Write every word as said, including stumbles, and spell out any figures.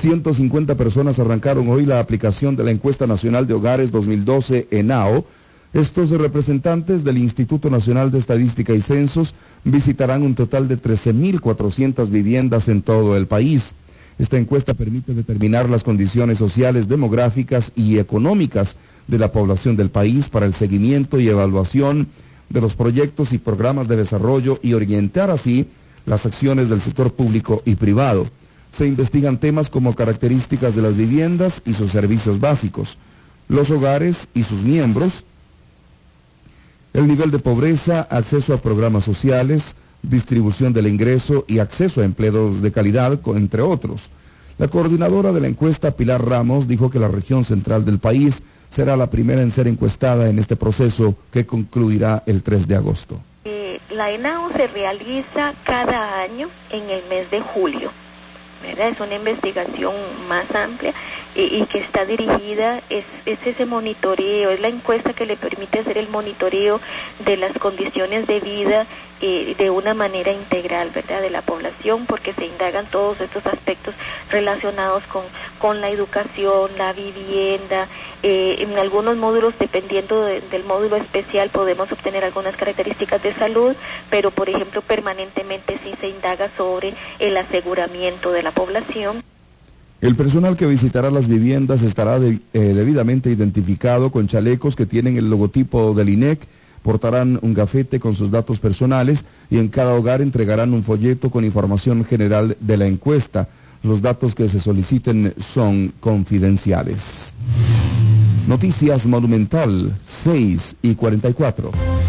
ciento cincuenta personas arrancaron hoy la aplicación de la Encuesta Nacional de Hogares dos mil doce ENAO. Estos representantes del Instituto Nacional de Estadística y Censos visitarán un total de trece mil cuatrocientas viviendas en todo el país. Esta encuesta permite determinar las condiciones sociales, demográficas y económicas de la población del país para el seguimiento y evaluación de los proyectos y programas de desarrollo y orientar así las acciones del sector público y privado. Se investigan temas como características de las viviendas y sus servicios básicos, los hogares y sus miembros, el nivel de pobreza, acceso a programas sociales, distribución del ingreso y acceso a empleos de calidad, entre otros. La coordinadora de la encuesta, Pilar Ramos, dijo que la región central del país será la primera en ser encuestada en este proceso que concluirá el tres de agosto. Eh, la ENAO se realiza cada año en el mes de julio, ¿verdad? Es una investigación más amplia y, y que está dirigida, es, es ese monitoreo, es la encuesta que le permite hacer el monitoreo de las condiciones de vida eh, de una manera integral, ¿verdad?, de la población, porque se indagan todos estos aspectos relacionados con, con la educación, la vivienda, eh, en algunos módulos, dependiendo de, del módulo especial, podemos obtener algunas características de salud, pero por ejemplo permanentemente sí se indaga sobre el aseguramiento de la población. El personal que visitará las viviendas estará de, eh, debidamente identificado con chalecos que tienen el logotipo del I N E C, portarán un gafete con sus datos personales y en cada hogar entregarán un folleto con información general de la encuesta. Los datos que se soliciten son confidenciales. Noticias Monumental, seis y cuarenta y cuatro.